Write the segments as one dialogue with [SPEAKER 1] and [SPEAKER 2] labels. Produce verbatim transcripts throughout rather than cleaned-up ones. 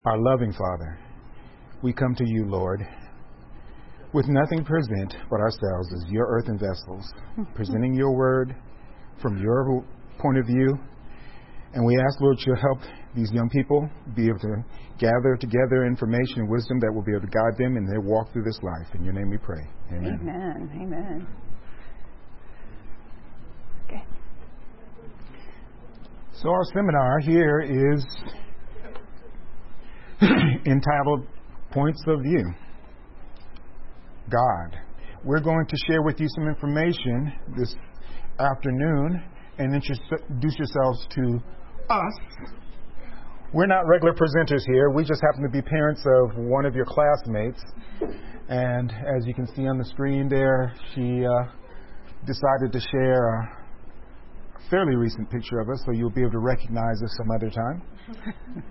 [SPEAKER 1] Our loving Father, we come to you, Lord, with nothing to present but ourselves as your earthen vessels, presenting your word from your point of view. And we ask, Lord, you'll help these young people be able to gather together information and wisdom that will be able to guide them in their walk through this life. In your name we pray. Amen.
[SPEAKER 2] Amen. Amen. Okay.
[SPEAKER 1] So our seminar here is entitled Points of View. God. We're going to share with you some information this afternoon and introduce yourselves to us. We're not regular presenters here. We just happen to be parents of one of your classmates. And as you can see on the screen there, she uh, decided to share a fairly recent picture of us, so you'll be able to recognize us some other time.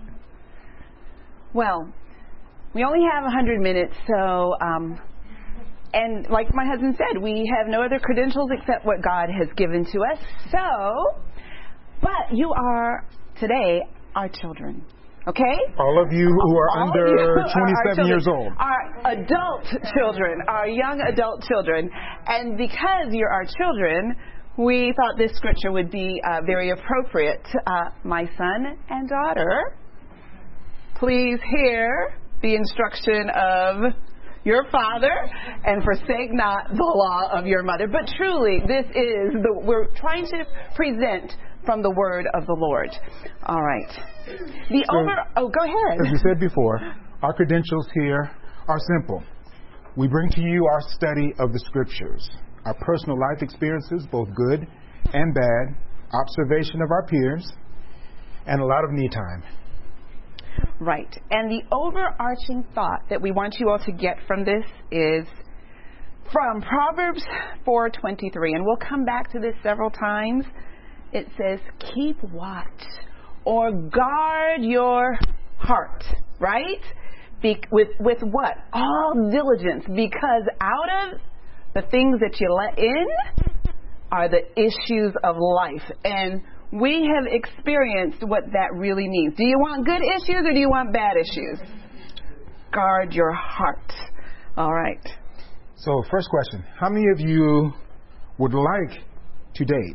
[SPEAKER 2] Well, we only have one hundred minutes, so, um, and like my husband said, we have no other credentials except what God has given to us. So, but you are today our children, okay?
[SPEAKER 1] All of you who are
[SPEAKER 2] All
[SPEAKER 1] under twenty-seven
[SPEAKER 2] are
[SPEAKER 1] years old.
[SPEAKER 2] Our adult children, our young adult children. And because you're our children, we thought this scripture would be uh, very appropriate. Uh, my son and daughter, please hear the instruction of your father and forsake not the law of your mother. But truly, this is the, we're trying to present from the word of the Lord. All right. The
[SPEAKER 1] So,
[SPEAKER 2] over, oh, go ahead.
[SPEAKER 1] As we said before, our credentials here are simple. We bring to you our study of the scriptures, our personal life experiences, both good and bad, observation of our peers, and a lot of me time.
[SPEAKER 2] Right. And the overarching thought that we want you all to get from this is from Proverbs four twenty-three, and we'll come back to this several times. It says, keep watch or guard your heart, right? Be- with, with what? All diligence, because out of the things that you let in are the issues of life. And we have experienced what that really means. Do you want good issues or do you want bad issues? Guard your heart. All right.
[SPEAKER 1] So, first question. How many of you would like to date?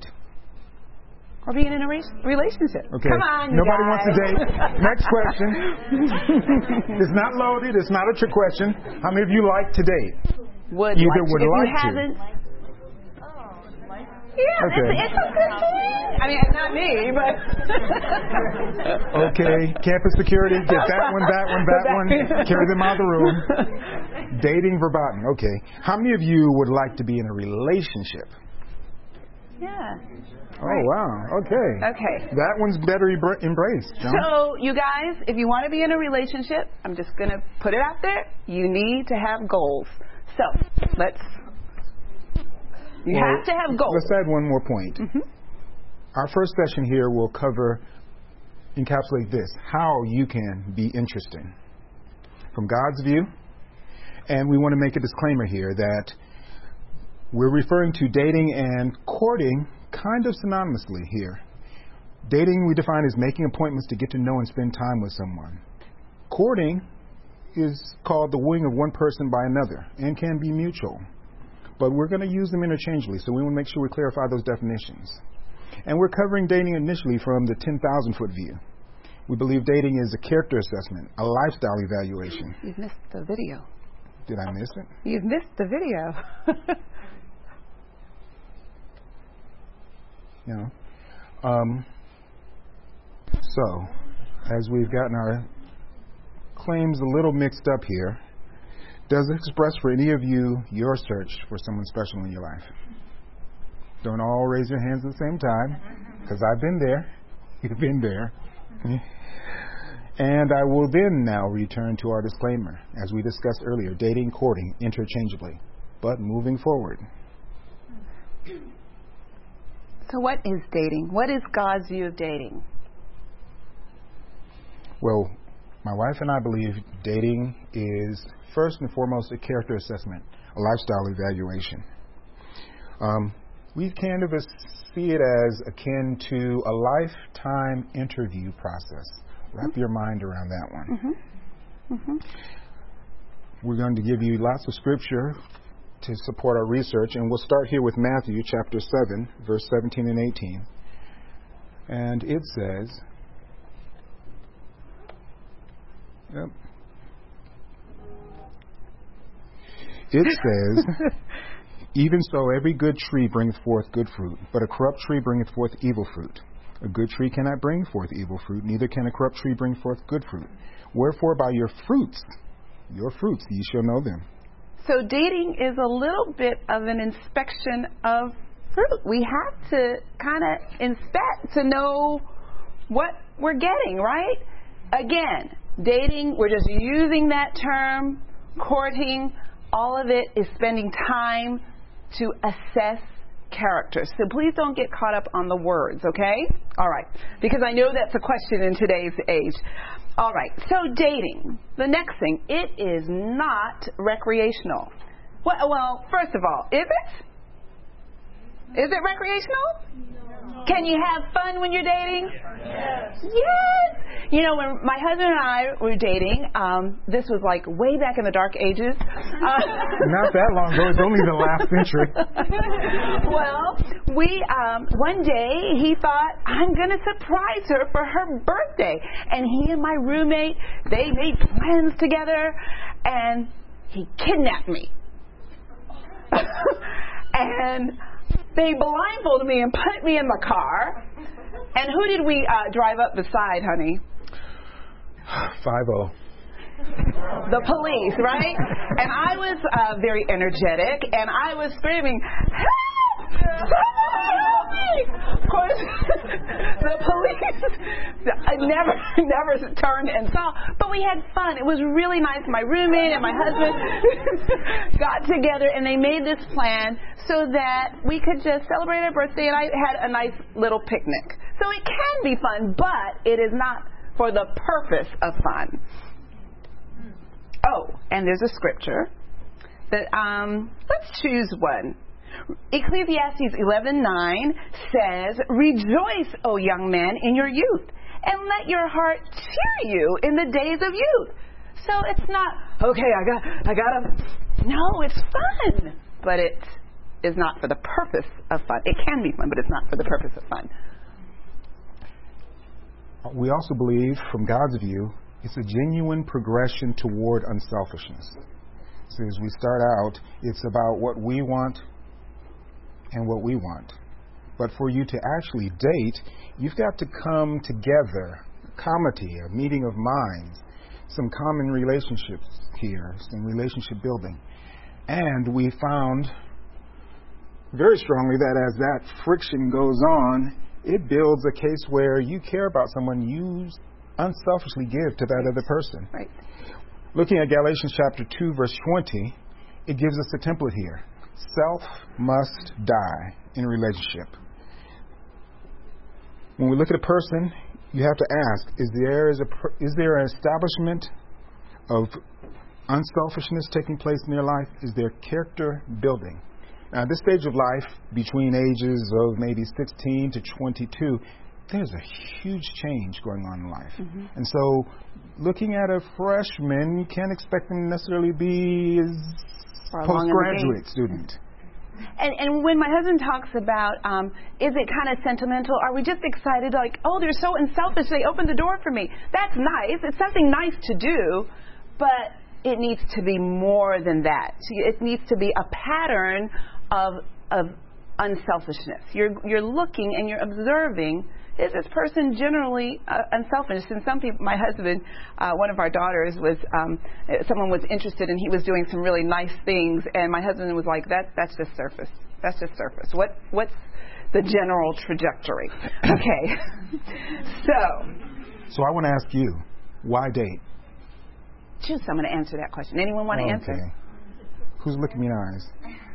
[SPEAKER 2] Or being in a re- relationship.
[SPEAKER 1] Okay.
[SPEAKER 2] Come on, you
[SPEAKER 1] Nobody
[SPEAKER 2] guys.
[SPEAKER 1] wants to date. Next question. It's not loaded. It's not a trick question. How many of you like to date?
[SPEAKER 2] Would
[SPEAKER 1] Either
[SPEAKER 2] like to.
[SPEAKER 1] would
[SPEAKER 2] If
[SPEAKER 1] like
[SPEAKER 2] you
[SPEAKER 1] to.
[SPEAKER 2] haven't, yeah,
[SPEAKER 1] Okay.
[SPEAKER 2] it's, it's a good thing. I mean, not me, but
[SPEAKER 1] Okay, campus security, get that one, that one, that one, carry them out of the room. Dating verboten, okay. How many of you would like to be in a relationship?
[SPEAKER 2] Yeah.
[SPEAKER 1] Oh, wow, okay.
[SPEAKER 2] Okay.
[SPEAKER 1] That one's better embra- embraced, John.
[SPEAKER 2] So, you guys, if you want to be in a relationship, I'm just going to put it out there. You need to have goals. So, let's. You
[SPEAKER 1] Well,
[SPEAKER 2] have to have goals.
[SPEAKER 1] Let's add one more point.
[SPEAKER 2] Mm-hmm.
[SPEAKER 1] Our first session here will cover, encapsulate this, how you can be interesting from God's view. And we want to make a disclaimer here that we're referring to dating and courting kind of synonymously here. Dating we define as making appointments to get to know and spend time with someone. Courting is called the wooing of one person by another and can be mutual. But we're going to use them interchangeably, so we want to make sure we clarify those definitions. And we're covering dating initially from the ten thousand foot view. We believe dating is a character assessment, a lifestyle evaluation.
[SPEAKER 2] You've missed the video.
[SPEAKER 1] Did I miss it?
[SPEAKER 2] You've missed the video.
[SPEAKER 1] You know. Um, so, as we've gotten our claims a little mixed up here, does it express for any of you your search for someone special in your life? Don't all raise your hands at the same time, because I've been there. You've been there. And I will then now return to our disclaimer, as we discussed earlier, dating, courting, interchangeably, but moving forward.
[SPEAKER 2] So what is dating? What is God's view of dating?
[SPEAKER 1] Well, my wife and I believe dating is first and foremost a character assessment, a lifestyle evaluation. Um, we kind of see it as akin to a lifetime interview process, Wrap mm-hmm. your mind around that one.
[SPEAKER 2] Mm-hmm. Mm-hmm.
[SPEAKER 1] We're going to give you lots of scripture to support our research, and we'll start here with Matthew chapter seven, verse seventeen and eighteen. And it says, yep. It says, even so every good tree bringeth forth good fruit, but a corrupt tree bringeth forth evil fruit. A good tree cannot bring forth evil fruit, neither can a corrupt tree bring forth good fruit. Wherefore by your fruits, your fruits, ye shall know them.
[SPEAKER 2] So dating is a little bit of an inspection of fruit. We have to kind of inspect to know what we're getting, right? Again, dating, we're just using that term, courting. All of it is spending time to assess character. So please don't get caught up on the words, okay? All right. Because I know that's a question in today's age. All right. So dating. The next thing, it is not recreational. Well, well, first of all, is it? Is it recreational? No. Can you have fun when you're dating? Yes. Yes. You know, when my husband and I were dating, um, this was like way back in the dark ages. Uh,
[SPEAKER 1] Not that long ago. It's only the last century.
[SPEAKER 2] Well, we um, one day he thought, I'm going to surprise her for her birthday. And he and my roommate, they made plans together, and he kidnapped me. And they blindfolded me and put me in the car. And who did we uh, drive up beside, honey?
[SPEAKER 1] five oh.
[SPEAKER 2] The police, right? And I was uh, very energetic, and I was screaming, help! Someone help me! Of course, the police I never, never turned and saw, but we had fun. It was really nice. My roommate and my husband got together, and they made this plan so that we could just celebrate our birthday, and I had a nice little picnic. So it can be fun, but it is not for the purpose of fun. Oh, and there's a scripture that, um, let's choose one. Ecclesiastes eleven nine says, rejoice, O young man, in your youth, and let your heart cheer you in the days of youth. So it's not, okay, I got, I gotta, no, it's fun, but it is not for the purpose of fun. It can be fun, but it's not for the purpose of fun.
[SPEAKER 1] We also believe, from God's view, it's a genuine progression toward unselfishness. So as we start out, it's about what we want and what we want. But for you to actually date, you've got to come together, comity, a meeting of minds, some common relationships here, some relationship building. And we found very strongly that as that friction goes on, it builds a case where you care about someone, you unselfishly give to that other person.
[SPEAKER 2] Right.
[SPEAKER 1] Looking at Galatians chapter two, verse twenty, it gives us a template here. Self must die in a relationship. When we look at a person, you have to ask, is there, is, a, is there an establishment of unselfishness taking place in their life? Is there character building? Now, at this stage of life, between ages of maybe sixteen to twenty-two, there's a huge change going on in life. Mm-hmm. And so, looking at a freshman, you can't expect them to necessarily be a postgraduate student.
[SPEAKER 2] And, and when my husband talks about, um, is it kind of sentimental? Are we just excited, like, oh, they're so unselfish, they opened the door for me? That's nice. It's something nice to do, but it needs to be more than that. It needs to be a pattern of of unselfishness. You're you're looking and you're observing, is this person generally uh, unselfish? And some people, my husband, uh, one of our daughters was, um, someone was interested and he was doing some really nice things, and my husband was like, that that's just surface. That's just surface. What what's the general trajectory? Okay. so.
[SPEAKER 1] So I want to ask you, why date?
[SPEAKER 2] Choose someone to answer that question. Anyone want to
[SPEAKER 1] okay.
[SPEAKER 2] answer?
[SPEAKER 1] Who's looking me in the eyes?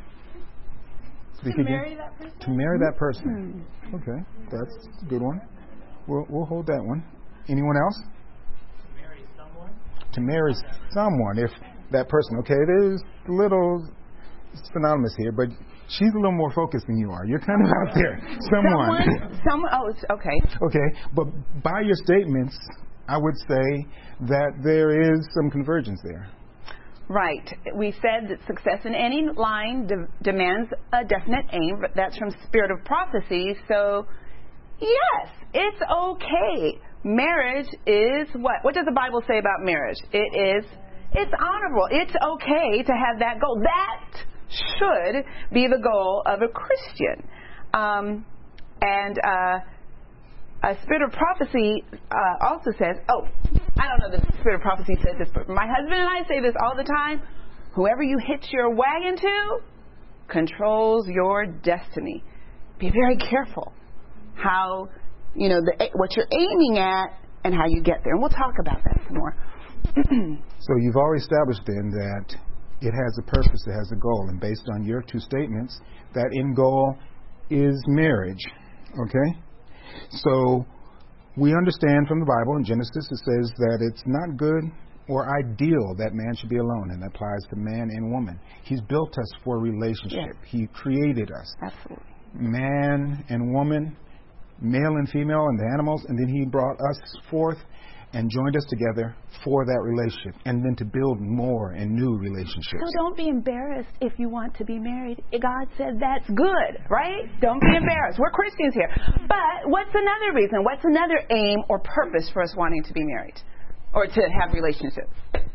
[SPEAKER 3] To marry that person?
[SPEAKER 1] To marry that person. Hmm. Okay, that's a good one. We'll, we'll hold that one. Anyone else?
[SPEAKER 3] To marry someone?
[SPEAKER 1] To marry someone, if that person. Okay, it is a little synonymous here, but she's a little more focused than you are. You're kind of out there. Someone.
[SPEAKER 2] Someone? Someone? Oh, it's okay.
[SPEAKER 1] Okay, but by your statements, I would say that there is some convergence there.
[SPEAKER 2] Right. We said that success in any line de- demands a definite aim, but that's from Spirit of Prophecy. So, yes, it's okay. Marriage is what? What does the Bible say about marriage? It is, it's honorable. It's okay to have that goal. That should be the goal of a Christian. Um, and uh, a Spirit of Prophecy uh, also says, oh, I don't know that the Spirit of Prophecy says this, but my husband and I say this all the time. Whoever you hitch your wagon to controls your destiny. Be very careful how, you know, the, what you're aiming at and how you get there. And we'll talk about that some more.
[SPEAKER 1] So you've already established then that it has a purpose, it has a goal. And based on your two statements, that end goal is marriage. Okay? So we understand from the Bible in Genesis it says that it's not good or ideal that man should be alone, and that applies to man and woman. He's built us for a relationship.
[SPEAKER 2] Yes.
[SPEAKER 1] He created us.
[SPEAKER 2] Absolutely.
[SPEAKER 1] Man and woman, male and female, and the animals, and then he brought us forth and joined us together for that relationship, and then to build more and new relationships.
[SPEAKER 2] So don't be embarrassed if you want to be married. God said that's good, right? Don't be embarrassed. We're Christians here. But what's another reason? What's another aim or purpose for us wanting to be married or to have relationships?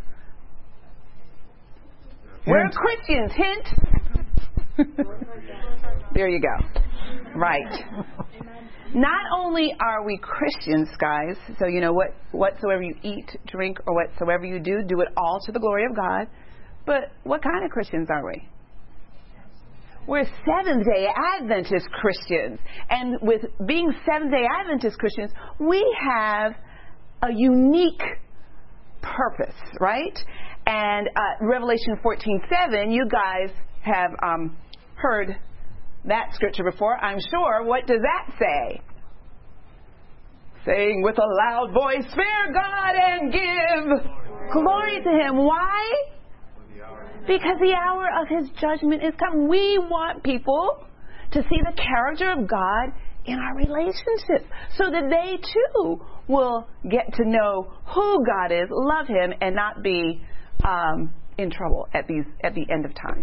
[SPEAKER 2] Hint. We're Christians. Hint. There you go. Right. Not only are we Christians, guys, so you know what, whatsoever you eat, drink, or whatsoever you do, do it all to the glory of God. But what kind of Christians are we? We're Seventh-day Adventist Christians. And with being Seventh-day Adventist Christians, we have a unique purpose, right? And uh, Revelation fourteen seven, you guys have um, heard that scripture before, I'm sure. What does that say? Saying with a loud voice, fear God and give glory to Him. Why? Because the hour of His judgment is come. We want people to see the character of God in our relationships so that they too will get to know who God is, love Him, and not be um, in trouble at these at the end of time.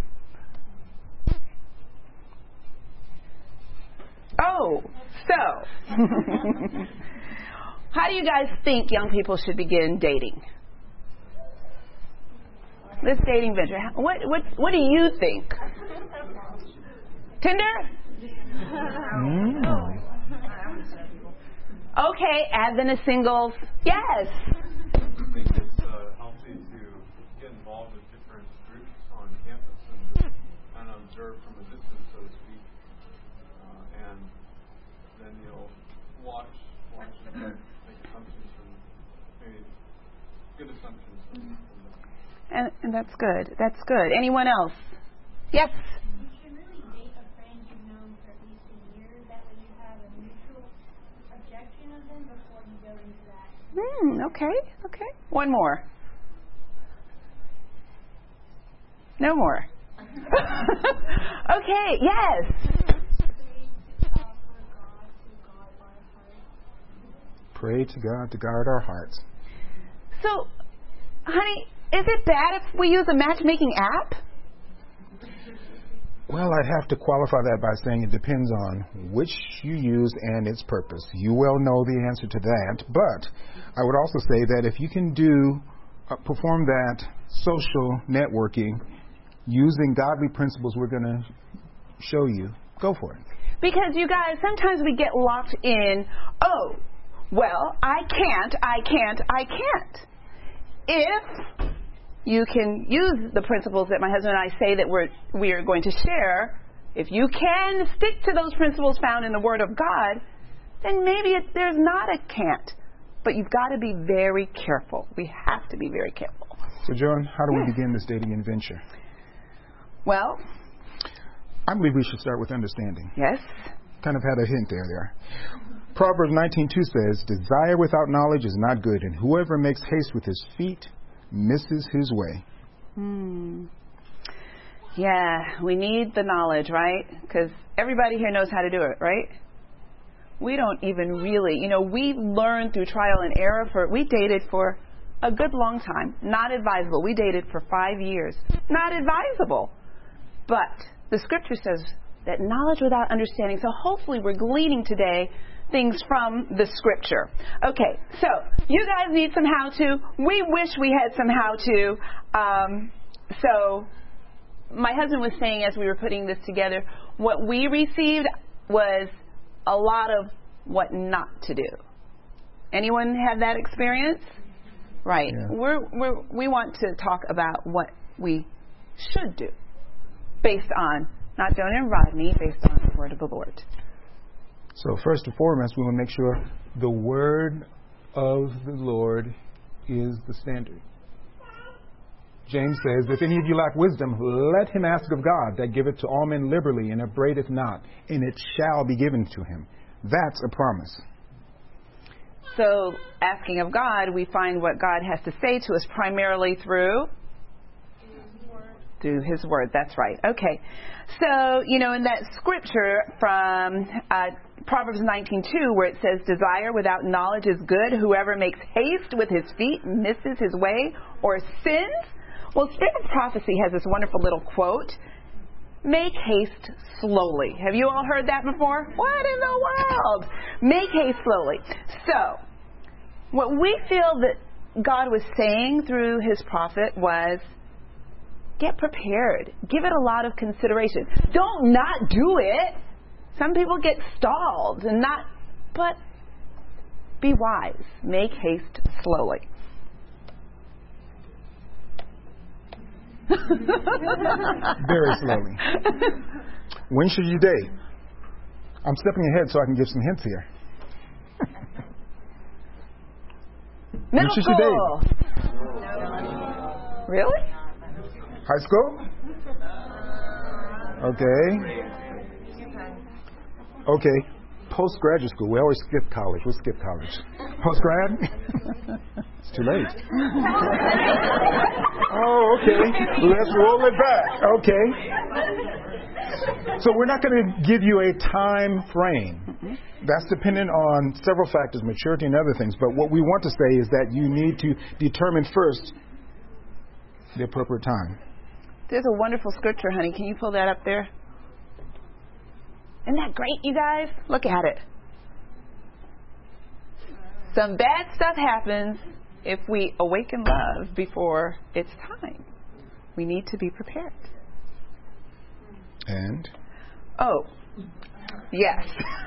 [SPEAKER 2] Oh, so how do you guys think young people should begin dating? This dating venture. What what what do you think? Tinder?
[SPEAKER 1] Mm.
[SPEAKER 2] Okay, Adventist singles. Yes.
[SPEAKER 4] I think it's uh, healthy to get involved with different groups on campus and just kind of observe from a distance, so to speak. Uh, and then you'll watch, watch and make assumptions from maybe good assumptions from, from that.
[SPEAKER 2] And, and that's good. That's good. Anyone else? Yes.
[SPEAKER 5] You should really date a friend you've known for at least a year. That way you have a mutual objection of them before you go into that.
[SPEAKER 2] Hmm, okay, okay. One more. No more. Okay, yes.
[SPEAKER 1] Pray to God to guard our hearts.
[SPEAKER 2] So, honey, is it bad if we use a matchmaking app?
[SPEAKER 1] Well, I'd have to qualify that by saying it depends on which you use and its purpose. You well know the answer to that, but I would also say that if you can do, uh, perform that social networking using godly principles we're going to show you, go for it.
[SPEAKER 2] Because, you guys, sometimes we get locked in, oh, well, I can't, I can't, I can't. If you can use the principles that my husband and I say that we're we are going to share, if you can stick to those principles found in the Word of God, then maybe it, there's not a can't. But you've got to be very careful. We have to be very careful.
[SPEAKER 1] So, Joan, how do
[SPEAKER 2] yes.
[SPEAKER 1] we begin this dating adventure?
[SPEAKER 2] Well,
[SPEAKER 1] I believe we should start with understanding.
[SPEAKER 2] Yes.
[SPEAKER 1] Kind of had a hint there. There. Proverbs nineteen two says, desire without knowledge is not good, and whoever makes haste with his feet misses his way.
[SPEAKER 2] Hmm. Yeah, we need the knowledge, right? Because everybody here knows how to do it, right? we don't even really, you know, we learned through trial and error. For we dated for a good long time. Not advisable. We dated for five years. Not advisable. But the scripture says that knowledge without understanding. So hopefully we're gleaning today things from the scripture. Okay, so you guys need some how-to. We wish we had some how-to. Um, so my husband was saying as we were putting this together, what we received was a lot of what not to do. Anyone have that experience? Right. Yeah. We're, we're, we want to talk about what we should do based on, not don't invite me, based on the word of the Lord.
[SPEAKER 1] So first and foremost, we want to make sure the word of the Lord is the standard. James says, if any of you lack wisdom, let him ask of God, that giveth to all men liberally, and upbraideth not, and it shall be given to him. That's a promise.
[SPEAKER 2] So, asking of God, we find what God has to say to us primarily through? His word. Through His word, that's right. Okay. So, you know, in that scripture from uh, Proverbs nineteen two, where it says, desire without knowledge is good. Whoever makes haste with his feet misses his way or sins. Well, Spirit of Prophecy has this wonderful little quote. Make haste slowly. Have you all heard that before? What in the world? Make haste slowly. So, what we feel that God was saying through His prophet was, get prepared. Give it a lot of consideration. Don't not do it. Some people get stalled and not, but be wise. Make haste slowly.
[SPEAKER 1] Very slowly. When should you date? I'm stepping ahead so I can give some hints here. When should you date?
[SPEAKER 2] Really?
[SPEAKER 1] High school? Okay. Okay. Postgraduate school. We always skip college. We'll skip college. Postgrad? It's too late. Oh, okay. Let's roll it back. Okay. So we're not going to give you a time frame. That's dependent on several factors, maturity and other things. But what we want to say is that you need to determine first the appropriate time.
[SPEAKER 2] There's a wonderful scripture, honey. Can you pull that up there? Isn't that great, you guys? Look at it. Some bad stuff happens if we awaken love before it's time. We need to be prepared.
[SPEAKER 1] And?
[SPEAKER 2] Oh, yes.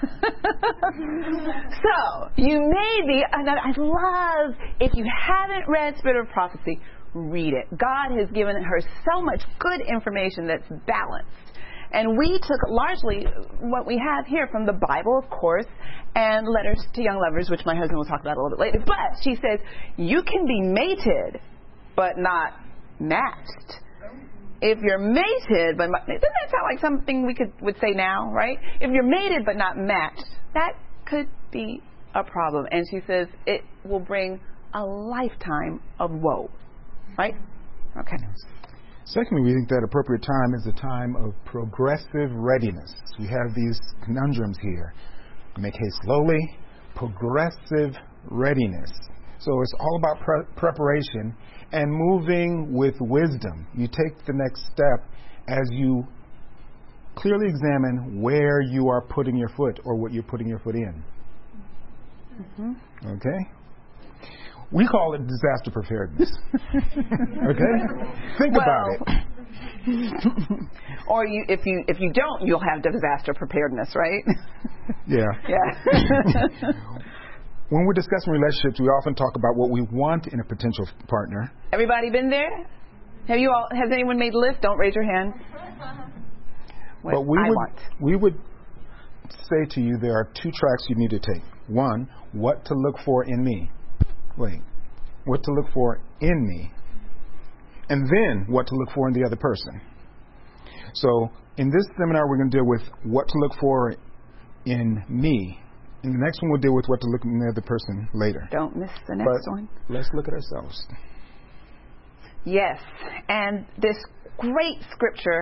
[SPEAKER 2] So, you may be, and I love, if you haven't read Spirit of Prophecy, read it. God has given her so much good information that's balanced. And we took largely what we have here from the Bible, of course, and Letters to Young Lovers, which my husband will talk about a little bit later. But she says, you can be mated, but not matched. If you're mated, but doesn't that sound like something we could would say now, right? If you're mated but not matched, that could be a problem. And she says it will bring a lifetime of woe, right? Okay.
[SPEAKER 1] Secondly, we think that appropriate time is a time of progressive readiness. We have these conundrums here. Make haste slowly, progressive readiness. So it's all about pre- preparation and moving with wisdom. You take the next step as you clearly examine where you are putting your foot or what you're putting your foot in. Mm-hmm. Okay? We call it disaster preparedness. Okay? Think
[SPEAKER 2] well,
[SPEAKER 1] about it.
[SPEAKER 2] Or you, if you if you don't, you'll have disaster preparedness, right?
[SPEAKER 1] Yeah.
[SPEAKER 2] Yeah.
[SPEAKER 1] When we're discussing relationships, we often talk about what we want in a potential partner.
[SPEAKER 2] Everybody been there? Have you all? Has anyone made a list? Don't raise your hand. What
[SPEAKER 1] but we
[SPEAKER 2] I
[SPEAKER 1] would
[SPEAKER 2] want.
[SPEAKER 1] we would say to you there are two tracks you need to take. One, what to look for in me. Wait, what to look for in me, and then what to look for in the other person. So in this seminar, we're going to deal with what to look for in me. In the next one, we'll deal with what to look in the other person later.
[SPEAKER 2] Don't miss the next
[SPEAKER 1] but
[SPEAKER 2] one.
[SPEAKER 1] Let's look at ourselves.
[SPEAKER 2] Yes, and this great scripture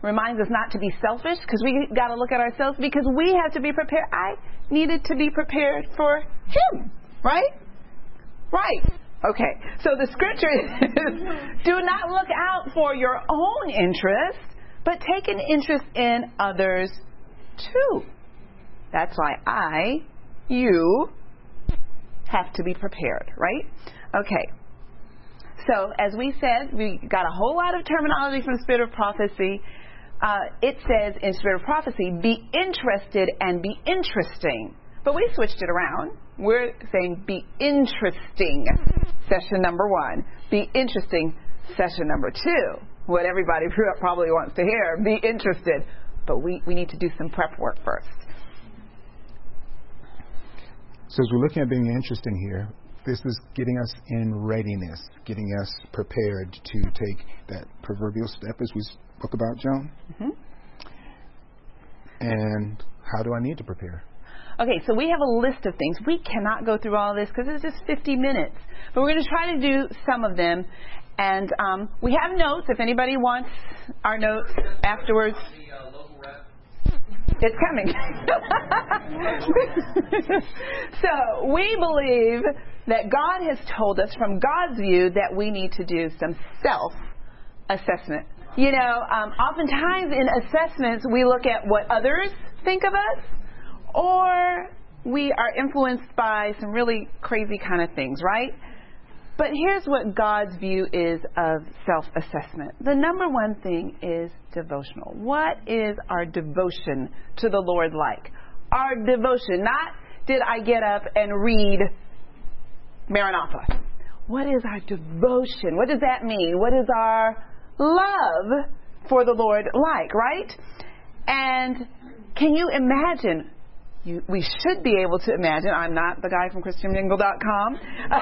[SPEAKER 2] reminds us not to be selfish, because we got to look at ourselves, because we have to be prepared. I needed to be prepared for him, right? Right. Okay. So the scripture is, do not look out for your own interest, but take an interest in others too. That's why I, you, have to be prepared, right? Okay. So, as we said, we got a whole lot of terminology from Spirit of Prophecy. Uh, it says in Spirit of Prophecy, be interested and be interesting. But we switched it around. We're saying be interesting, session number one. Be interesting, session number two. What everybody probably wants to hear, be interested. But we, we need to do some prep work first.
[SPEAKER 1] So as we're looking at being interesting here, this is getting us in readiness, getting us prepared to take that proverbial step, as we spoke about, Joan.
[SPEAKER 2] Mm-hmm.
[SPEAKER 1] And how do I need to prepare?
[SPEAKER 2] Okay, so we have a list of things. We cannot go through all this because it's just fifty minutes. But we're going to try to do some of them. And um, we have notes. If anybody wants our notes afterwards. It's coming. So we believe that God has told us from God's view that we need to do some self-assessment. You know, um, oftentimes in assessments we look at what others think of us, or we are influenced by some really crazy kind of things, right? But here's what God's view is of self-assessment. The number one thing is devotional. What is our devotion to the Lord like? Our devotion, not did I get up and read Maranatha. What is our devotion? What does that mean? What is our love for the Lord like, right? And can you imagine? You, we should be able to imagine. I'm not the guy from Christian Mingle dot com.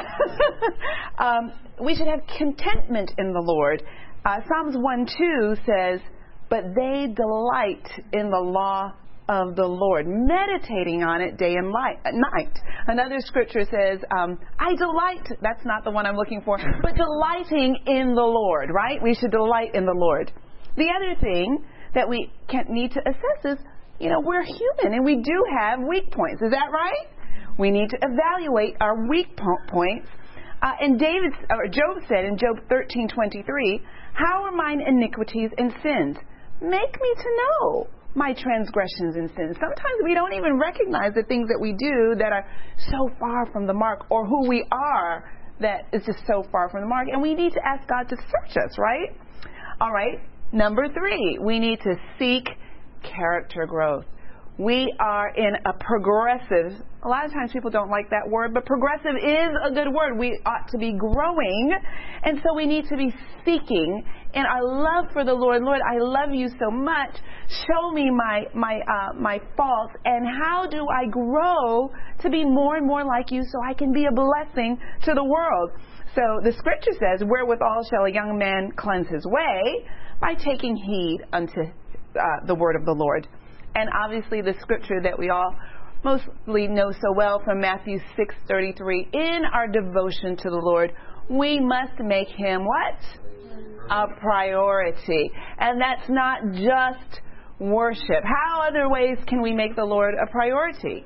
[SPEAKER 2] um, we should have contentment in the Lord. Uh, Psalms one two says, but they delight in the law of the Lord, meditating on it day and light, at night. Another scripture says, um, I delight, that's not the one I'm looking for, but delighting in the Lord, right? We should delight in the Lord. The other thing that we can need to assess is, you know, we're human and we do have weak points. Is that right? We need to evaluate our weak po- points. Uh, and David, or Job said in Job thirteen twenty-three, how are mine iniquities and sins? Make me to know my transgressions and sins. Sometimes we don't even recognize the things that we do that are so far from the mark, or who we are that is just so far from the mark. And we need to ask God to search us, right? All right. Number three, we need to seek character growth. We are in a progressive, a lot of times people don't like that word, but progressive is a good word. We ought to be growing, and so we need to be seeking in our love for the Lord. Lord, I love you so much. Show me my my uh, my faults, and how do I grow to be more and more like you so I can be a blessing to the world? So the scripture says, wherewithal shall a young man cleanse his way? By taking heed unto uh, the word of the Lord. And obviously the scripture that we all mostly know so well from Matthew six thirty-three, in our devotion to the Lord, we must make him what? A priority. And that's not just worship. How other ways can we make the Lord a priority?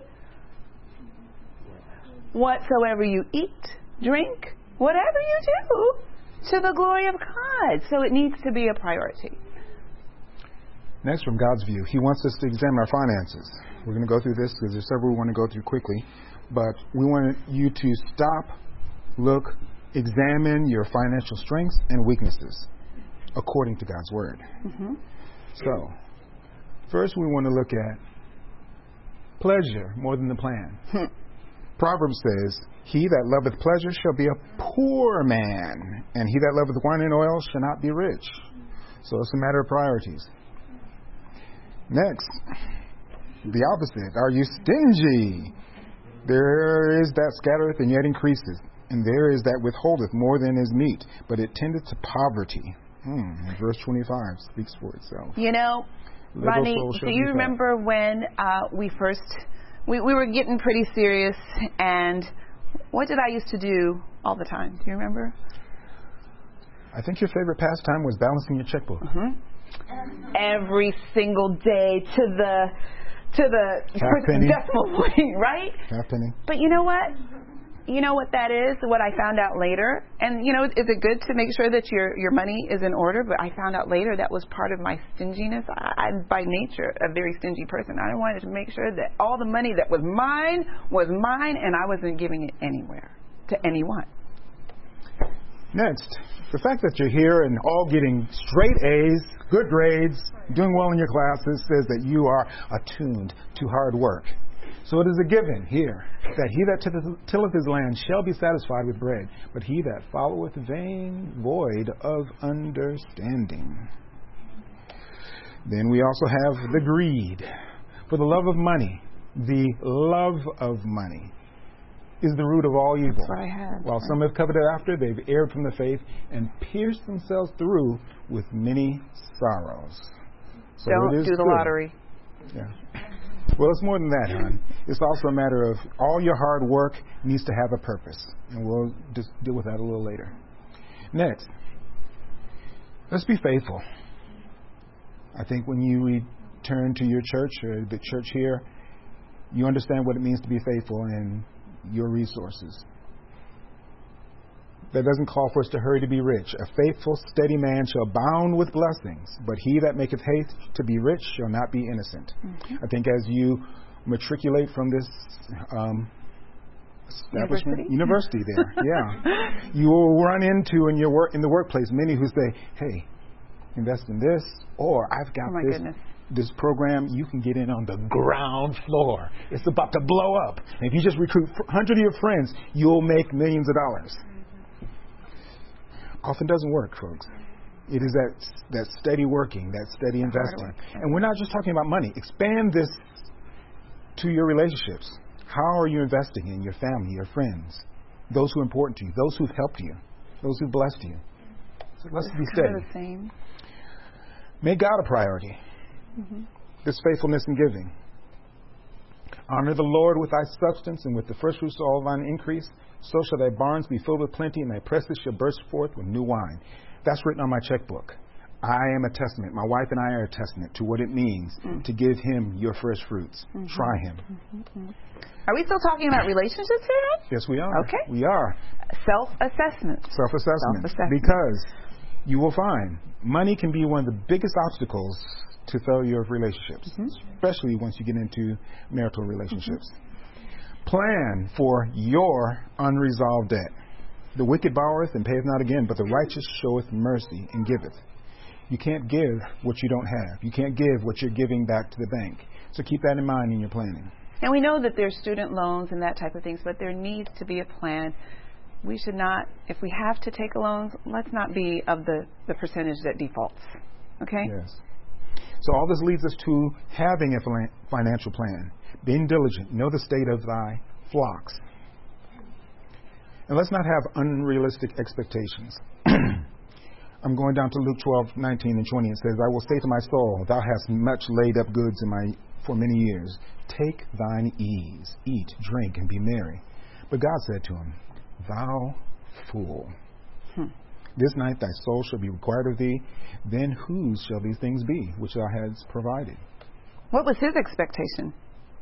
[SPEAKER 2] Whatsoever you eat, drink, whatever you do, to the glory of God. So it needs to be a priority.
[SPEAKER 1] Next, from God's view, He wants us to examine our finances. We're going to go through this because there's several we want to go through quickly. But we want you to stop, look, examine your financial strengths and weaknesses according to God's Word.
[SPEAKER 2] Mm-hmm.
[SPEAKER 1] So, first we want to look at pleasure more than the plan. Proverbs says, he that loveth pleasure shall be a poor man, and he that loveth wine and oil shall not be rich. So it's a matter of priorities. Next, the opposite. Are you stingy? There is that scattereth and yet increaseth, and there is that withholdeth more than is meet, but it tendeth to poverty. Hmm. Verse twenty-five speaks for itself.
[SPEAKER 2] You know, Ronnie, do you remember when uh, we first, we, we were getting pretty serious, and what did I used to do all the time? Do you remember?
[SPEAKER 1] I think your favorite pastime was balancing your checkbook.
[SPEAKER 2] Mm-hmm. every single day to the to the
[SPEAKER 1] Half penny.
[SPEAKER 2] decimal point, right?
[SPEAKER 1] Half penny.
[SPEAKER 2] But you know what? You know what that is? What I found out later, and you know, is it good to make sure that your your money is in order? But I found out later that was part of my stinginess. I, I'm by nature a very stingy person. I wanted to make sure that all the money that was mine was mine, and I wasn't giving it anywhere to anyone.
[SPEAKER 1] Next, the fact that you're here and all getting straight A's, good grades, doing well in your classes says that you are attuned to hard work. So it is a given here that he that tilleth his land shall be satisfied with bread, but he that followeth vain void of understanding. Then we also have the greed. For the love of money, the love of money is the root of all evil.
[SPEAKER 2] That's what I had.
[SPEAKER 1] While some have coveted after, they've erred from the faith and pierced themselves through with many sorrows. So
[SPEAKER 2] Don't
[SPEAKER 1] it is
[SPEAKER 2] do the
[SPEAKER 1] good.
[SPEAKER 2] lottery.
[SPEAKER 1] Yeah. Well, it's more than that, hon. It's also a matter of all your hard work needs to have a purpose. And we'll just deal with that a little later. Next, let's be faithful. I think when you return to your church or the church here, you understand what it means to be faithful in your resources. That doesn't call for us to hurry to be rich. A faithful, steady man shall abound with blessings, but he that maketh haste to be rich shall not be innocent. Mm-hmm. I think as you matriculate from this um, establishment, university, university there, yeah, you will run into in your work in the workplace many who say, "Hey, invest in this," or "I've got
[SPEAKER 2] oh my
[SPEAKER 1] this."
[SPEAKER 2] Goodness.
[SPEAKER 1] This program, you can get in on the ground floor. It's about to blow up. And if you just recruit one hundred of your friends, you'll make millions of dollars. Often doesn't work, folks. It is that that steady working, that steady investing. And we're not just talking about money. Expand this to your relationships. How are you investing in your family, your friends, those who are important to you, those who've helped you, those who've blessed you? So let's be steady.
[SPEAKER 2] The same.
[SPEAKER 1] Make God a priority. Mm-hmm. This faithfulness in giving. Honor the Lord with thy substance and with the first fruits of all thine increase. So shall thy barns be filled with plenty, and thy presses shall burst forth with new wine. That's written on my checkbook. I am a testament. My wife and I are a testament to what it means mm-hmm. to give him your first fruits. Mm-hmm. Try him.
[SPEAKER 2] Mm-hmm. Are we still talking about relationships here?
[SPEAKER 1] Yes, we are.
[SPEAKER 2] Okay.
[SPEAKER 1] We are.
[SPEAKER 2] Self-assessment.
[SPEAKER 1] Self-assessment.
[SPEAKER 2] Self-assessment.
[SPEAKER 1] Because you will find money can be one of the biggest obstacles to failure of relationships, mm-hmm. especially once you get into marital relationships. Mm-hmm. Plan for your unresolved debt. The wicked borroweth and payeth not again, but the righteous showeth mercy and giveth. You can't give what you don't have. You can't give what you're giving back to the bank. So keep that in mind in your planning.
[SPEAKER 2] And we know that there's student loans and that type of things, but there needs to be a plan. We should not, if we have to take a loan, let's not be of the, the percentage that defaults. Okay?
[SPEAKER 1] Yes. So all this leads us to having a financial plan, being diligent, know the state of thy flocks. And let's not have unrealistic expectations. I'm going down to Luke twelve, nineteen and twenty. It says, I will say to my soul, thou hast much laid up goods in my for many years. Take thine ease, eat, drink, and be merry. But God said to him, thou fool. Hmm. This night thy soul shall be required of thee. Then whose shall these things be, which thou hast provided?
[SPEAKER 2] What was his expectation?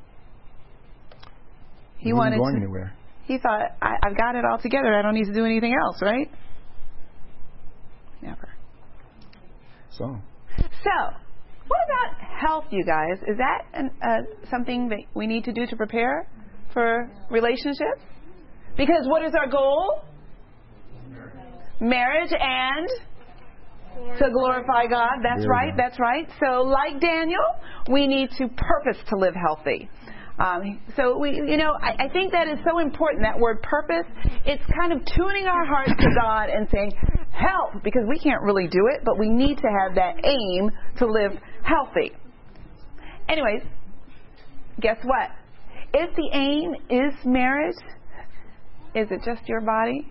[SPEAKER 2] He,
[SPEAKER 1] he
[SPEAKER 2] wanted
[SPEAKER 1] going
[SPEAKER 2] to,
[SPEAKER 1] anywhere.
[SPEAKER 2] He thought, I, I've got it all together. I don't need to do anything else, right? Never.
[SPEAKER 1] So.
[SPEAKER 2] So, what about health, you guys? Is that an, uh, something that we need to do to prepare for relationships? Because what is our goal? Marriage and to glorify God. That's right. That's right. So, like Daniel, we need to purpose to live healthy. Um, so, we, you know, I, I think that is so important, that word purpose. It's kind of tuning our hearts to God and saying, help, because we can't really do it, but we need to have that aim to live healthy. Anyways, guess what? If the aim is marriage, is it just your body?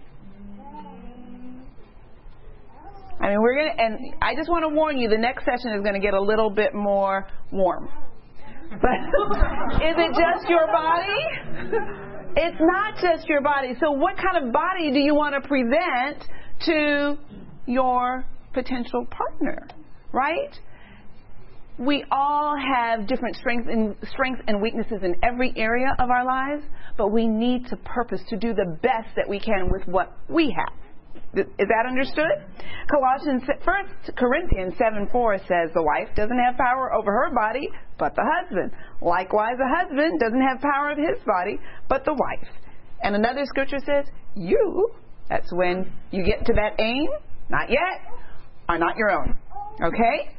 [SPEAKER 2] I mean, we're going to, and I just want to warn you, the next session is going to get a little bit more warm. But is it just your body? It's not just your body. So what kind of body do you want to present to your potential partner, right? we all have different strengths and strengths and weaknesses in every area of our lives, but we need to purpose to do the best that we can with what we have. Is that understood? Colossians, First Corinthians seven four says the wife doesn't have power over her body, but the husband. Likewise, the husband doesn't have power of his body, but the wife. And another scripture says, you, that's when you get to that aim, not yet, are not your own. Okay?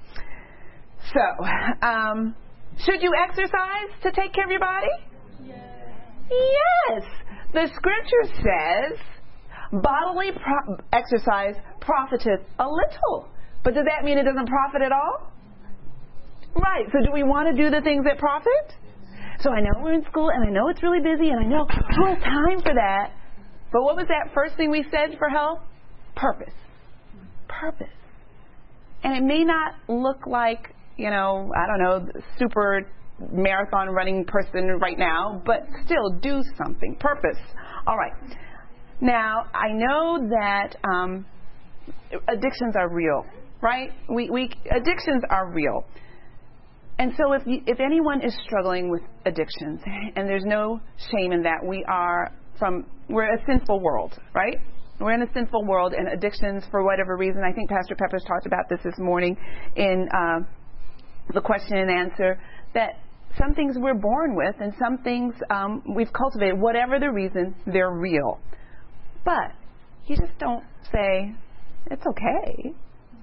[SPEAKER 2] So, um, should you exercise to take care of your body?
[SPEAKER 5] Yes.
[SPEAKER 2] Yes. The scripture says, bodily pro- exercise profiteth a little. But does that mean it doesn't profit at all? Right. So do we want to do the things that profit? So I know we're in school, and I know it's really busy, and I know who has time for that. But what was that first thing we said for health? Purpose. Purpose. And it may not look like, you know, I don't know, super marathon running person right now, but still do something. Purpose. All right. Now, I know that um, addictions are real, right? We, we addictions are real. And so if you, if anyone is struggling with addictions, and there's no shame in that, we are from, we're a sinful world, right? We're in a sinful world, and addictions, for whatever reason, I think Pastor Peppers talked about this this morning in uh, the question and answer, that some things we're born with and some things um, we've cultivated. Whatever the reason, they're real. But you just don't say, it's okay.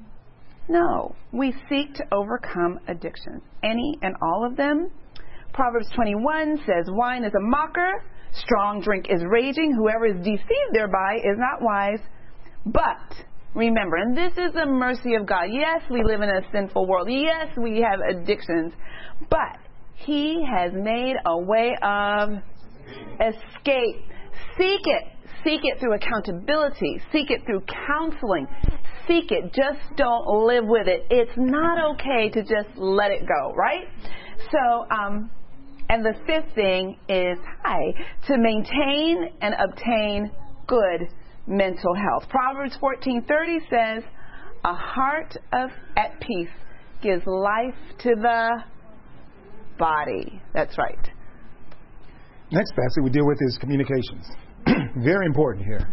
[SPEAKER 2] No, we seek to overcome addictions, any and all of them. Proverbs twenty-one says, wine is a mocker, strong drink is raging, whoever is deceived thereby is not wise. But remember, and this is the mercy of God. Yes, we live in a sinful world. Yes, we have addictions. But He has made a way of escape. Seek it. Seek it through accountability. Seek it through counseling. Seek it. Just don't live with it. It's not okay to just let it go, right? So, um, and the fifth thing is, hi, to maintain and obtain good mental health. Proverbs fourteen thirty says, a heart of at peace gives life to the body. That's right.
[SPEAKER 1] Next facet we deal with is communications. Very important here.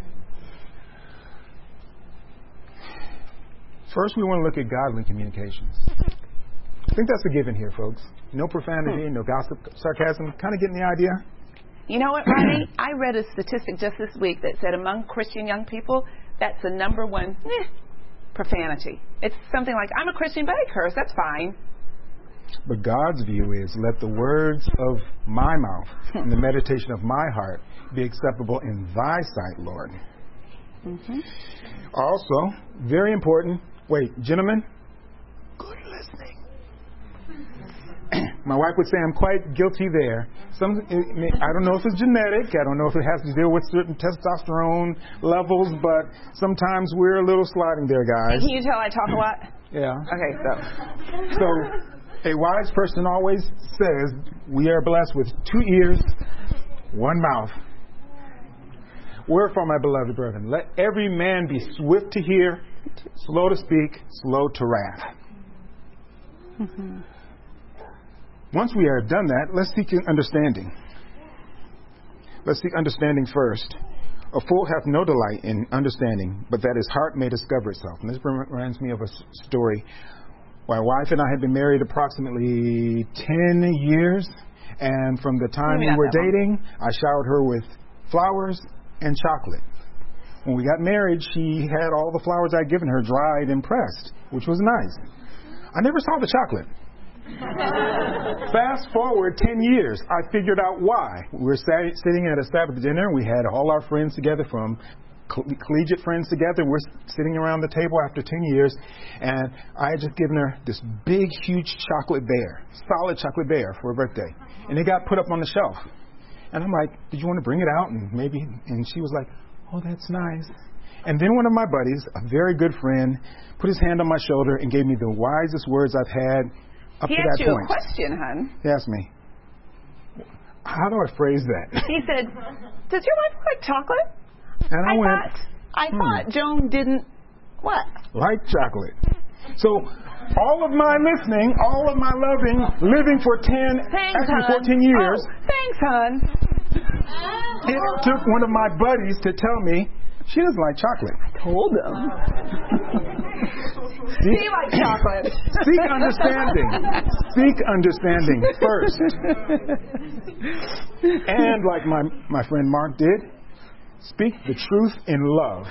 [SPEAKER 1] First, we want to look at godly communications. I think that's a given here, folks. No profanity, no gossip, sarcasm. Kind of getting the idea?
[SPEAKER 2] You know what, Ronnie? I read a statistic just this week that said among Christian young people, that's the number one eh, profanity. It's something like, I'm a Christian, but I curse. That's fine.
[SPEAKER 1] But God's view is, let the words of my mouth and the meditation of my heart be acceptable in thy sight, Lord.
[SPEAKER 2] Mm-hmm.
[SPEAKER 1] Also, very important, wait, gentlemen, good listening. My wife would say I'm quite guilty there. Some, I don't know if it's genetic. I don't know if it has to deal with certain testosterone levels, but sometimes we're a little sliding there, guys.
[SPEAKER 2] Can you tell I talk a lot?
[SPEAKER 1] Yeah.
[SPEAKER 2] Okay, so.
[SPEAKER 1] So, a wise person always says, we are blessed with two ears, one mouth. Wherefore, my beloved brethren, let every man be swift to hear, slow to speak, slow to wrath.
[SPEAKER 2] Mm-hmm.
[SPEAKER 1] Once we have done that, let's seek understanding. Let's seek understanding first. A fool hath no delight in understanding, but that his heart may discover itself. And this reminds me of a story. My wife and I had been married approximately ten years, and from the time we were dating, I showered her with flowers and chocolate. When we got married, she had all the flowers I'd given her dried and pressed, which was nice. I never saw the chocolate. Fast forward ten years, I figured out why. We were sat, sitting at a Sabbath dinner. We had all our friends together, from collegiate friends together. We're sitting around the table after ten years, and I had just given her this big, huge chocolate bear, solid chocolate bear for her birthday. And it got put up on the shelf. And I'm like, did you want to bring it out? And maybe, and she was like, oh, that's nice. And then one of my buddies, a very good friend, put his hand on my shoulder and gave me the wisest words I've had up
[SPEAKER 2] he
[SPEAKER 1] to
[SPEAKER 2] asked
[SPEAKER 1] that
[SPEAKER 2] you
[SPEAKER 1] point.
[SPEAKER 2] a question, hon.
[SPEAKER 1] He asked me, how do I phrase that?
[SPEAKER 2] He said, does your wife like chocolate?
[SPEAKER 1] And I,
[SPEAKER 2] I
[SPEAKER 1] went,
[SPEAKER 2] thought, I
[SPEAKER 1] hmm.
[SPEAKER 2] thought Joan didn't, what?
[SPEAKER 1] Like chocolate. So all of my listening, all of my loving, living for ten,
[SPEAKER 2] Thanks,
[SPEAKER 1] actually
[SPEAKER 2] hon.
[SPEAKER 1] fourteen years.
[SPEAKER 2] Oh, thanks, hon.
[SPEAKER 1] It took one of my buddies to tell me she doesn't like chocolate.
[SPEAKER 2] I told him.
[SPEAKER 1] Seek,
[SPEAKER 2] He likes chocolate.
[SPEAKER 1] seek understanding. Seek understanding first. And like my, my friend Mark did, speak the truth in love.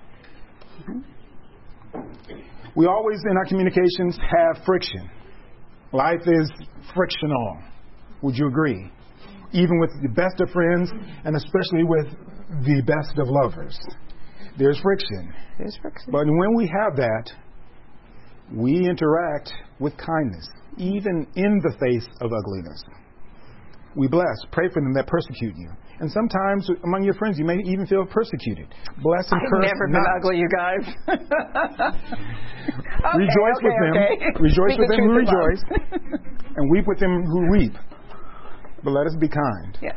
[SPEAKER 1] We always, in our communications, have friction. Life is frictional. Would you agree? Even with the best of friends, and especially with the best of lovers. There's friction.
[SPEAKER 2] There's friction.
[SPEAKER 1] But when we have that, we interact with kindness, even in the face of ugliness. We bless, pray for them that persecute you. And sometimes among your friends, you may even feel persecuted. Bless and
[SPEAKER 2] I've
[SPEAKER 1] curse
[SPEAKER 2] never been
[SPEAKER 1] not.
[SPEAKER 2] ugly, you guys. Okay,
[SPEAKER 1] Rejoice
[SPEAKER 2] okay,
[SPEAKER 1] with them.
[SPEAKER 2] okay.
[SPEAKER 1] Rejoice
[SPEAKER 2] Speak
[SPEAKER 1] with
[SPEAKER 2] the
[SPEAKER 1] them who
[SPEAKER 2] truth in
[SPEAKER 1] rejoice.
[SPEAKER 2] love.
[SPEAKER 1] And weep with them who weep. But let us be kind.
[SPEAKER 2] Yes.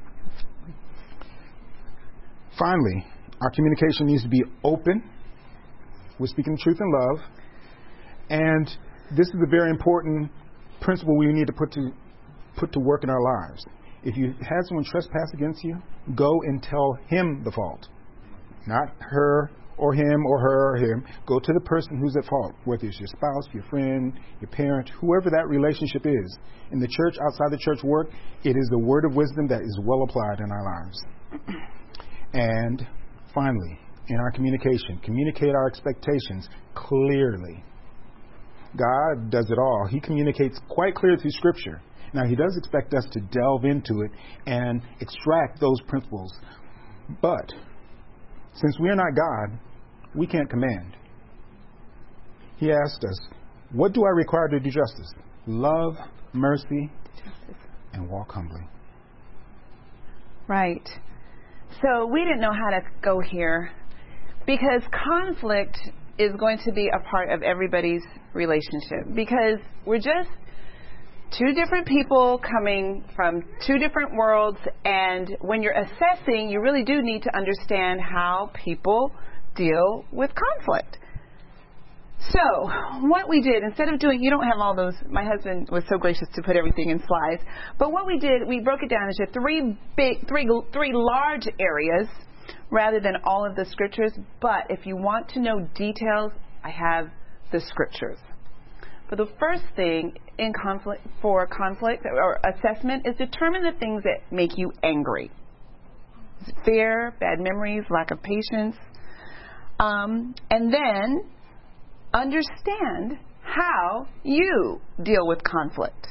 [SPEAKER 1] Finally, our communication needs to be open. We're speaking the truth in love. And this is a very important principle we need to put to put to work in our lives. If you had someone trespass against you, go and tell him the fault. Not her or him or her or him. Go to the person who's at fault, whether it's your spouse, your friend, your parent, whoever that relationship is. In the church, outside the church work, it is the word of wisdom that is well applied in our lives. And finally, in our communication, communicate our expectations clearly. God does it all. He communicates quite clearly through Scripture. Now, He does expect us to delve into it and extract those principles. But since we are not God, we can't command. He asked us, what do I require to do justice? Love, mercy, and walk humbly.
[SPEAKER 2] Right. So we didn't know how to go here because conflict is going to be a part of everybody's relationship because we're just two different people coming from two different worlds, and when you're assessing, you really do need to understand how people deal with conflict. So, what we did, instead of doing, you don't have all those, my husband was so gracious to put everything in slides, but what we did, we broke it down into three big, three, three large areas rather than all of the scriptures, but if you want to know details, I have the scriptures. But the first thing in conflict for conflict or assessment is determine the things that make you angry. Is it fear, bad memories, lack of patience? Um, and then understand how you deal with conflict.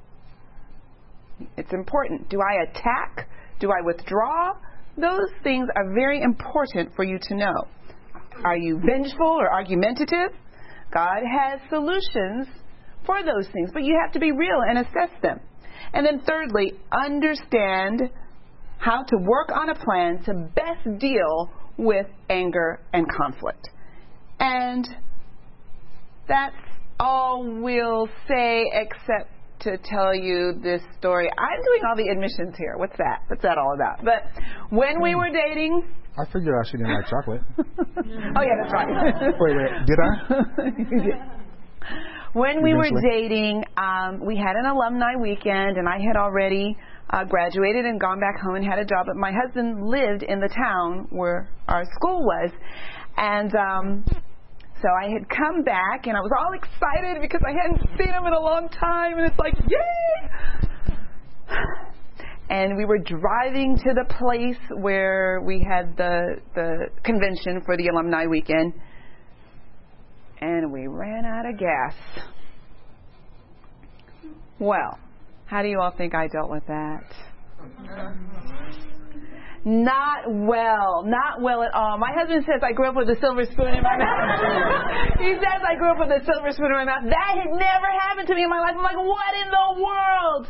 [SPEAKER 2] It's important. Do I attack? Do I withdraw? Those things are very important for you to know. Are you vengeful or argumentative? God has solutions for those things, but you have to be real and assess them. And then thirdly, understand how to work on a plan to best deal with anger and conflict. And that's all we'll say except to tell you this story. I'm doing all the admissions here. What's that? What's that all about? But when we were dating...
[SPEAKER 1] I figured out she didn't like chocolate.
[SPEAKER 2] Oh, yeah, that's right.
[SPEAKER 1] Wait, wait, did I?
[SPEAKER 2] You did. When we
[SPEAKER 1] Eventually.
[SPEAKER 2] were dating, um, we had an alumni weekend, and I had already uh, graduated and gone back home and had a job. But my husband lived in the town where our school was. And um, so I had come back, and I was all excited because I hadn't seen him in a long time. And it's like, yay! And we were driving to the place where we had the the convention for the alumni weekend. And we ran out of gas. Well, how do you all think I dealt with that? Not well. Not well at all. My husband says I grew up with a silver spoon in my mouth. He says I grew up with a silver spoon in my mouth. That had never happened to me in my life. I'm like, what in the world?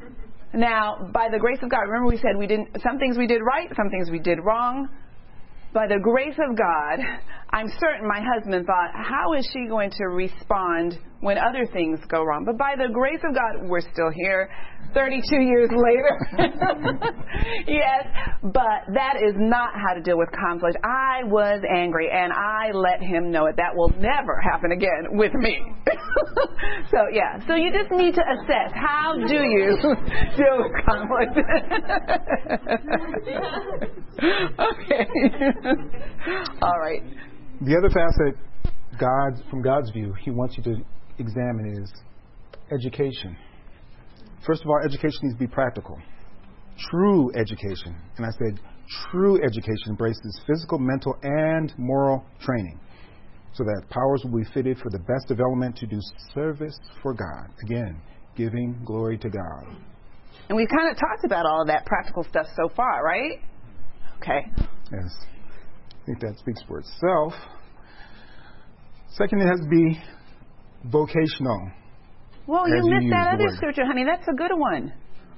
[SPEAKER 2] Now, by the grace of God, remember we said we didn't, some things we did right, some things we did wrong. by the grace of God, I'm certain my husband thought, how is she going to respond when other things go wrong? But by the grace of God, we're still here thirty-two years later. Yes, but that is not how to deal with conflict. I was angry, and I let him know it. That will never happen again with me. So, yeah, so you just need to assess, how do you deal with conflict? Okay. All right.
[SPEAKER 1] The other facet, God, from God's view, He wants you to examine is education. First of all, education needs to be practical. True education, and I said true education embraces physical, mental, and moral training so that powers will be fitted for the best development to do service for God. Again, giving glory to God.
[SPEAKER 2] And we've kind of talked about all of that practical stuff so far, right? Okay.
[SPEAKER 1] Yes. I think that speaks for itself. Second, it has to be vocational.
[SPEAKER 2] Well, you
[SPEAKER 1] you
[SPEAKER 2] missed that other
[SPEAKER 1] word.
[SPEAKER 2] scripture, honey. That's a good one.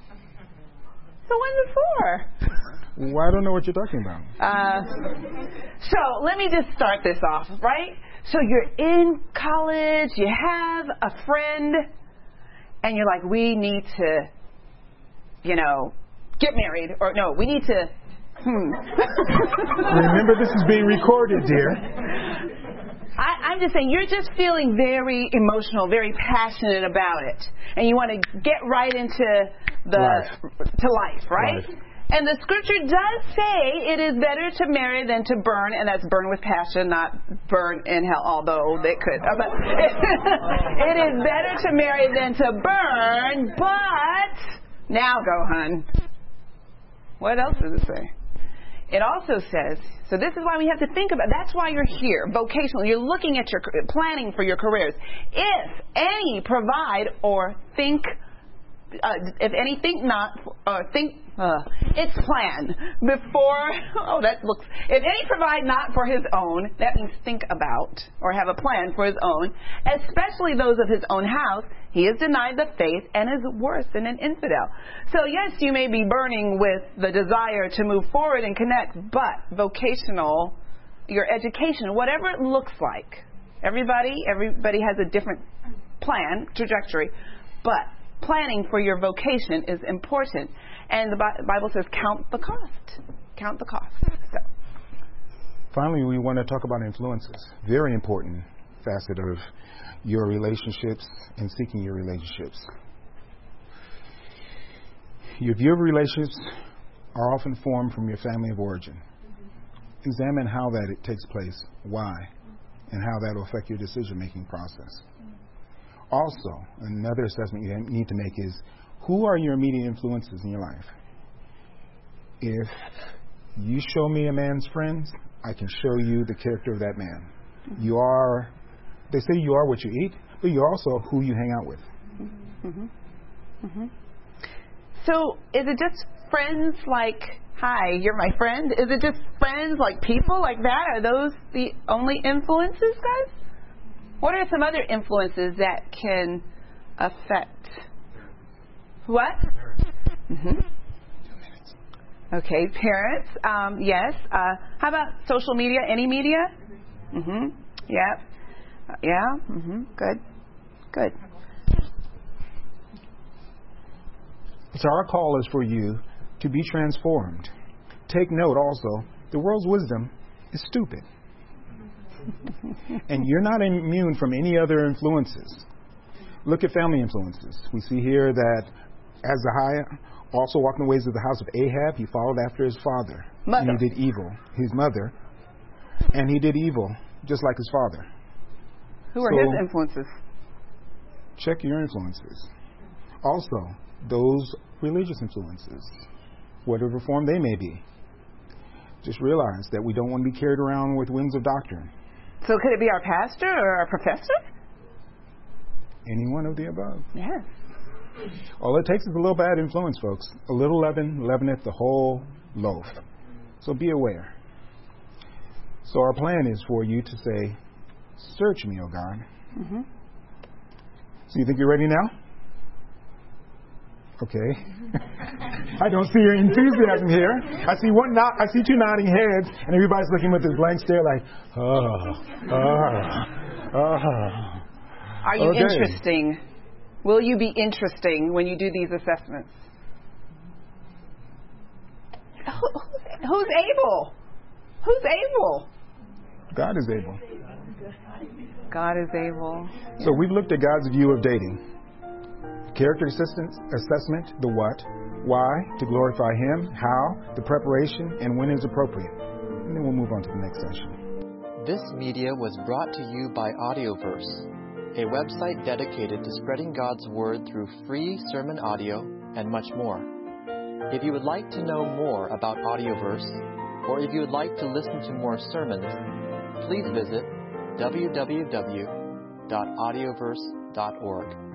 [SPEAKER 2] So when's it for?
[SPEAKER 1] Well, I don't know what you're talking about.
[SPEAKER 2] Uh, so let me just start this off, right? So you're in college, you have a friend, and you're like, we need to, you know, get married. Or no, we need to, hmm.
[SPEAKER 1] Remember, this is being recorded, dear.
[SPEAKER 2] I, I'm just saying, you're just feeling very emotional, very passionate about it. And you want to get right into the
[SPEAKER 1] Life.
[SPEAKER 2] to life, right?
[SPEAKER 1] Life.
[SPEAKER 2] And the scripture does say it is better to marry than to burn, and that's burn with passion, not burn in hell, although they could. Uh, But it is better to marry than to burn, but now go, hun. What else does it say? It also says, so this is why we have to think about, that's why you're here, vocational. You're looking at your, planning for your careers. If any provide or think, uh, if any think not, uh, think, uh, it's plan before, oh, that looks, if any provide not for his own, that means think about or have a plan for his own, especially those of his own house, he has denied the faith and is worse than an infidel. So yes, you may be burning with the desire to move forward and connect, but vocational, your education, whatever it looks like, everybody, everybody has a different plan, trajectory, but planning for your vocation is important. And the Bible says, count the cost. Count the cost. So.
[SPEAKER 1] Finally, we want to talk about influences. Very important facet of your relationships and seeking your relationships. Your view of relationships are often formed from your family of origin. Examine how that it takes place, why, and how that will affect your decision-making process. Also, another assessment you need to make is, who are your immediate influences in your life? If you show me a man's friends, I can show you the character of that man. You are, they say you are what you eat, but you're also who you hang out with.
[SPEAKER 2] Mm-hmm. Mm-hmm. So is it just friends like, hi, you're my friend? Is it just friends like people like that? Are those the only influences, guys? What are some other influences that can affect? What? Mm-hmm. Okay, parents. Um, yes. Uh, how about social media? Any media? Mm-hmm. Yeah. Uh, yeah. Mm-hmm. Good. Good.
[SPEAKER 1] So our call is for you to be transformed. Take note also, the world's wisdom is stupid. And you're not immune from any other influences. Look at family influences. We see here that Azariah also walked in the ways of the house of Ahab. He followed after his father.
[SPEAKER 2] Mother.
[SPEAKER 1] And he did evil. His mother. And he did evil, just like his father.
[SPEAKER 2] Who are
[SPEAKER 1] so,
[SPEAKER 2] his influences?
[SPEAKER 1] Check your influences. Also, those religious influences, whatever form they may be. Just realize that we don't want to be carried around with winds of doctrine.
[SPEAKER 2] So could it be our pastor or our professor?
[SPEAKER 1] Any one of the above.
[SPEAKER 2] Yes.
[SPEAKER 1] All it takes is a little bad influence, folks. A little leaven leaveneth the whole loaf. So be aware. So our plan is for you to say, search me, O God.
[SPEAKER 2] Mm-hmm.
[SPEAKER 1] So you think you're ready now? Okay. I don't see your enthusiasm here. I see one. Nod, I see two nodding heads, and everybody's looking with this blank stare, like, oh, oh, oh.
[SPEAKER 2] Are you
[SPEAKER 1] okay.
[SPEAKER 2] interesting? Will you be interesting when you do these assessments? Who's able? Who's able?
[SPEAKER 1] God is able.
[SPEAKER 2] God is able.
[SPEAKER 1] So we've looked at God's view of dating. Character assistance, assessment, the what, why, to glorify Him, how, the preparation, and when is appropriate. And then we'll move on to the next session.
[SPEAKER 6] This media was brought to you by Audioverse, a website dedicated to spreading God's Word through free sermon audio and much more. If you would like to know more about Audioverse, or if you would like to listen to more sermons, please visit w w w dot audioverse dot org.